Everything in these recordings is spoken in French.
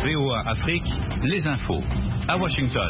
VOA Afrique, les infos. À Washington.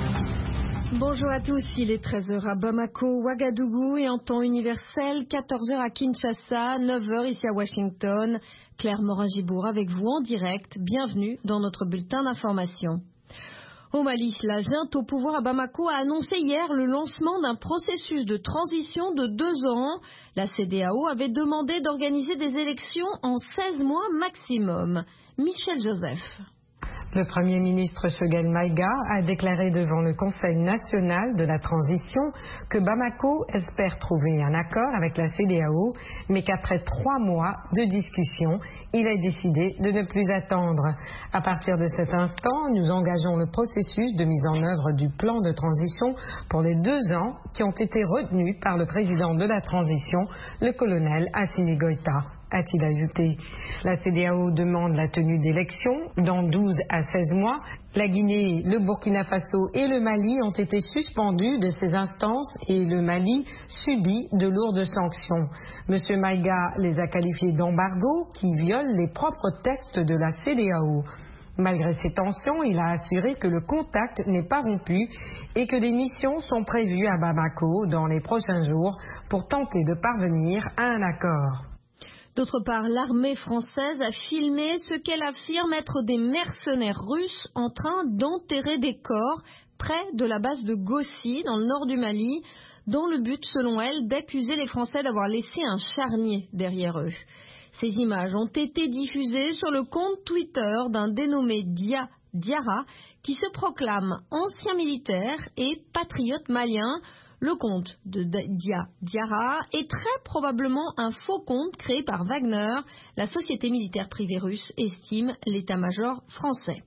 Bonjour à tous, il est 13h à Bamako, Ouagadougou et en temps universel, 14h à Kinshasa, 9h ici à Washington. Claire Morin-Gibour avec vous en direct. Bienvenue dans notre bulletin d'information. Au Mali, la junte au pouvoir à Bamako a annoncé hier le lancement d'un processus de transition de 2 ans. La CEDEAO avait demandé d'organiser des élections en 16 mois maximum. Michel Joseph. Le Premier ministre Choguel Maïga a déclaré devant le Conseil national de la transition que Bamako espère trouver un accord avec la CEDEAO, mais qu'après 3 mois de discussion, il a décidé de ne plus attendre. À partir de cet instant, nous engageons le processus de mise en œuvre du plan de transition pour les 2 ans qui ont été retenus par le président de la transition, le colonel Assimi Goïta, a-t-il ajouté. La CEDEAO demande la tenue d'élections dans 12 à 16 mois. La Guinée, le Burkina Faso et le Mali ont été suspendus de ces instances et le Mali subit de lourdes sanctions. M. Maïga les a qualifiés d'embargo qui violent les propres textes de la CEDEAO. Malgré ces tensions, il a assuré que le contact n'est pas rompu et que des missions sont prévues à Bamako dans les prochains jours pour tenter de parvenir à un accord. D'autre part, l'armée française a filmé ce qu'elle affirme être des mercenaires russes en train d'enterrer des corps près de la base de Gossi, dans le nord du Mali, dans le but, selon elle, d'accuser les Français d'avoir laissé un charnier derrière eux. Ces images ont été diffusées sur le compte Twitter d'un dénommé Diarra, qui se proclame ancien militaire et patriote malien. Le compte de Diarra est très probablement un faux compte créé par Wagner. La société militaire privée russe estime l'état-major français.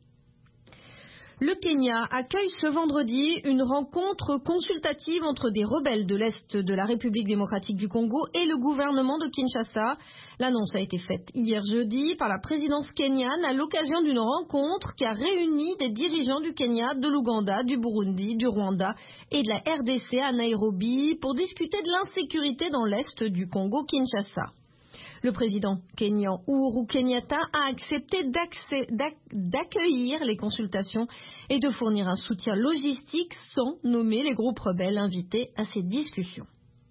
Le Kenya accueille ce vendredi une rencontre consultative entre des rebelles de l'Est de la République démocratique du Congo et le gouvernement de Kinshasa. L'annonce a été faite hier jeudi par la présidence kenyane à l'occasion d'une rencontre qui a réuni des dirigeants du Kenya, de l'Ouganda, du Burundi, du Rwanda et de la RDC à Nairobi pour discuter de l'insécurité dans l'Est du Congo-Kinshasa. Le président kényan Uhuru Kenyatta a accepté d'accueillir les consultations et de fournir un soutien logistique sans nommer les groupes rebelles invités à ces discussions.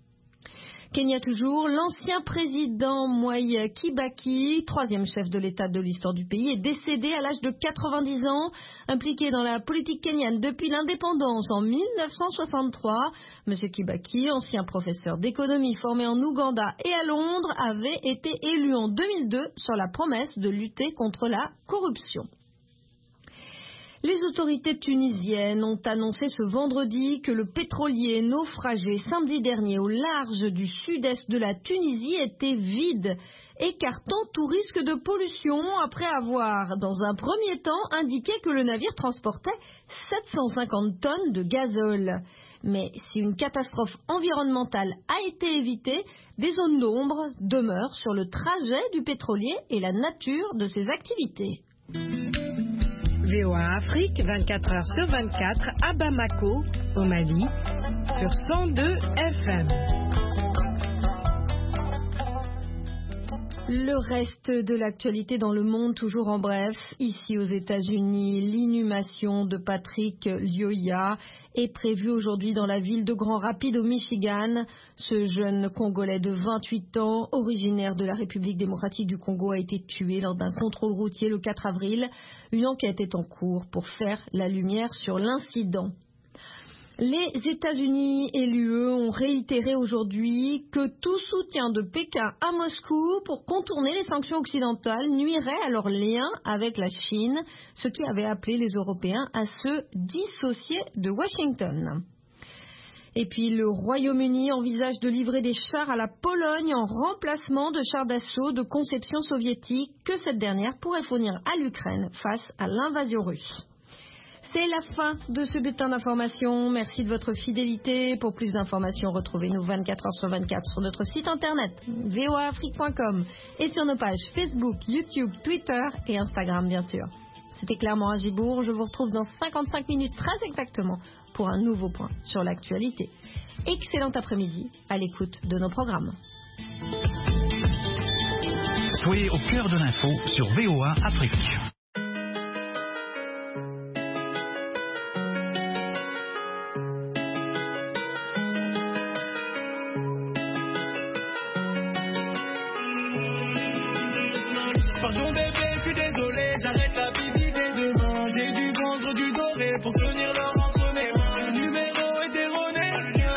Kenya toujours, l'ancien président Mwai Kibaki, 3e chef de l'État de l'histoire du pays, est décédé à l'âge de 90 ans, impliqué dans la politique kenyane depuis l'indépendance en 1963. Monsieur Kibaki, ancien professeur d'économie formé en Ouganda et à Londres, avait été élu en 2002 sur la promesse de lutter contre la corruption. Les autorités tunisiennes ont annoncé ce vendredi que le pétrolier naufragé samedi dernier au large du sud-est de la Tunisie était vide, écartant tout risque de pollution après avoir, dans un premier temps, indiqué que le navire transportait 750 tonnes de gazole. Mais si une catastrophe environnementale a été évitée, des zones d'ombre demeurent sur le trajet du pétrolier et la nature de ses activités. VOA Afrique, 24 heures sur 24, à Bamako, au Mali, sur 102 FM. Le reste de l'actualité dans le monde, toujours en bref. Ici aux États-Unis, l'inhumation de Patrick Lyoya est prévue aujourd'hui dans la ville de Grand Rapids au Michigan. Ce jeune Congolais de 28 ans, originaire de la République démocratique du Congo, a été tué lors d'un contrôle routier le 4 avril. Une enquête est en cours pour faire la lumière sur l'incident. Les États-Unis et l'UE ont réitéré aujourd'hui que tout soutien de Pékin à Moscou pour contourner les sanctions occidentales nuirait à leur lien avec la Chine, ce qui avait appelé les Européens à se dissocier de Washington. Et puis le Royaume-Uni envisage de livrer des chars à la Pologne en remplacement de chars d'assaut de conception soviétique que cette dernière pourrait fournir à l'Ukraine face à l'invasion russe. C'est la fin de ce bulletin d'information. Merci de votre fidélité. Pour plus d'informations, retrouvez-nous 24 heures sur 24 sur notre site internet voaafrique.com et sur nos pages Facebook, YouTube, Twitter et Instagram, bien sûr. C'était Claire Morin-Gibour. Je vous retrouve dans 55 minutes très exactement pour un nouveau point sur l'actualité. Excellent après-midi à l'écoute de nos programmes. Soyez au cœur de l'info sur VOA Afrique. pour tenir leur entre mes mains. Le numéro est erroné.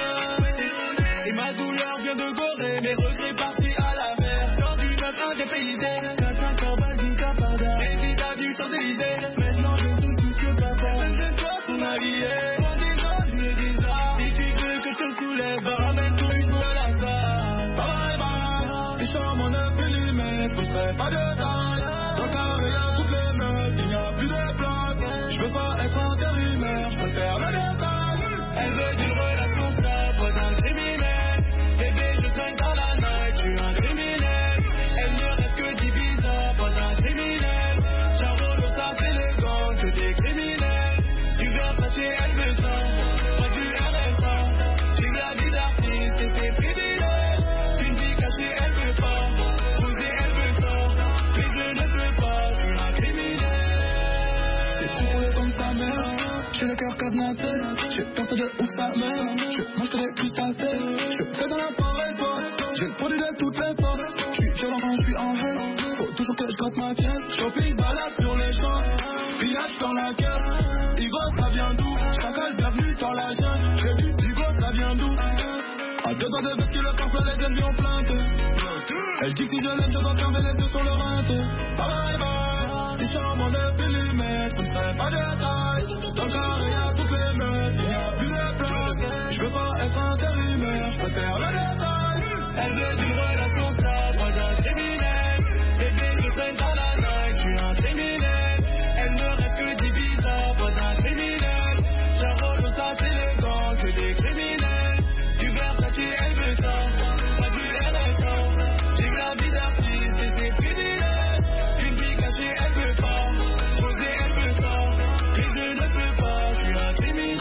Et ma douleur vient de Gorée. Mes regrets partis à la mer. Dans du matin dépaysé. 4-5 heures balles d'une capada. Résident du Champs-Élysées. Maintenant je touche tout ce que papa. C'est toi ton avis. Quand des gens me disent ah, si tu veux que tu me soulèves, ramène-toi une seule à ça. Bye bye. Si je tombe en 9 mm, je serai pas de taille. Dans carré y'a toutes les meufs, il n'y a plus de place. Je veux pas être intérimaire, je préfère le détail. Elle veut d'une relation stable, pas d'un criminel. Bébé, je traîne dans la night, je suis un criminel. Elle ne reste que d'Ibiza, pas d'un criminel. J'avoue, ça c'est les gants, que des criminels. Du Versace, elle veut ça, pas du RSA. J'ai la vie d'artiste et ses privilèges. Une vie cachée, elle veut pas. Poser, elle veut ça. Mais je ne peux pas, je suis un criminel. C'est tout pour le temps de ta mère. J'ai le cœur cadenassé. J'ai peur de où ça mène. Je mange que des crustacés. Je fais dans la forêt, j'ai le produit de toutes les sortes. Je suis violent quand je suis en haine. Faut toujours que je gratte ma pièce. Shopping, balade sur les champs. Village dans la caisse. Ivo, ça vient d'où? Chacal, bienvenue dans la jungle. J'ai vu Ivo, ça vient d'où? À 2 ans de veste, le parfois les ennemis ont plainte. Elle dit que si je l'aime, je dois fermer les yeux sur le rente. Bye bye. Si chambres en 9 mm, je ne serai pas de taille. Dans le carré, y'a toutes les meufs, il n'y a plus de place. Je veux pas être intérimaire, je préfère le détail. Elle veut d'une relation stable, pas d'un criminel. Bébé, je traîne dans la night, je suis un criminel. Elle ne reste que d'Ibiza, pas d'un criminel. J'avoue, ça c'est les gants, que des criminels. Du Versace, elle veut ça, pas du RSA. J'ai la vie d'artiste et ses privilèges. Une vie cachée, elle veut pas. Poser, elle veut ça. Mais je ne peux pas, je suis un criminel.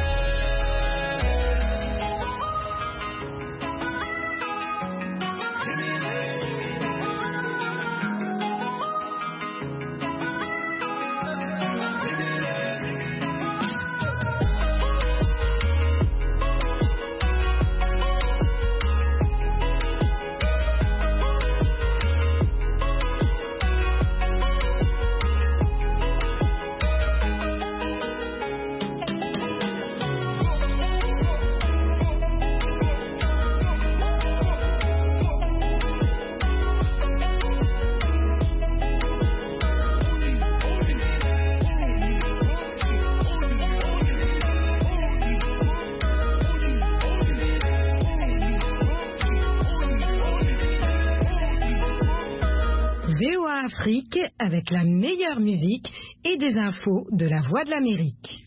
VOA Afrique avec la meilleure musique et des infos de la Voix de l'Amérique.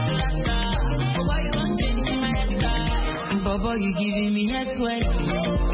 Bobo, you giving me head sweat.